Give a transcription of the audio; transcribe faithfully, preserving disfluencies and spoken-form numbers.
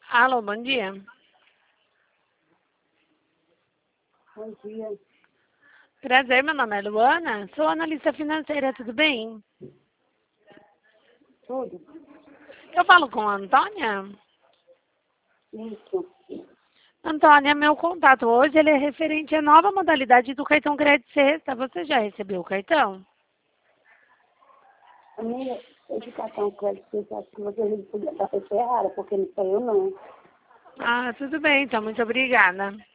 Alô, bom dia. Bom dia. Prazer, meu nome é Luana. Sou analista financeira, tudo bem? Tudo? Eu falo com a Antônia? Isso. Antônia, meu contato hoje ele é referente à nova modalidade do cartão crédito Sexta. Você já recebeu o cartão? A minha educação crédito, eu acho que você podia estar errada, porque não sou eu não. Ah, tudo bem, então, muito obrigada.